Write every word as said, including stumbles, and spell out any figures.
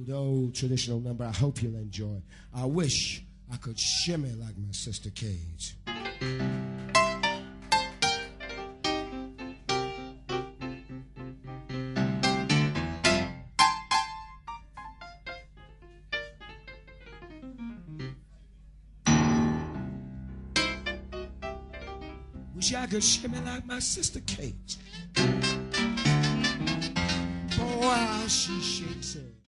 old, old traditional number I hope you'll enjoy. I wish I could shimmy like my sister Cage. Wish I could shimmy like my sister Kate. Boy, how she shakes it.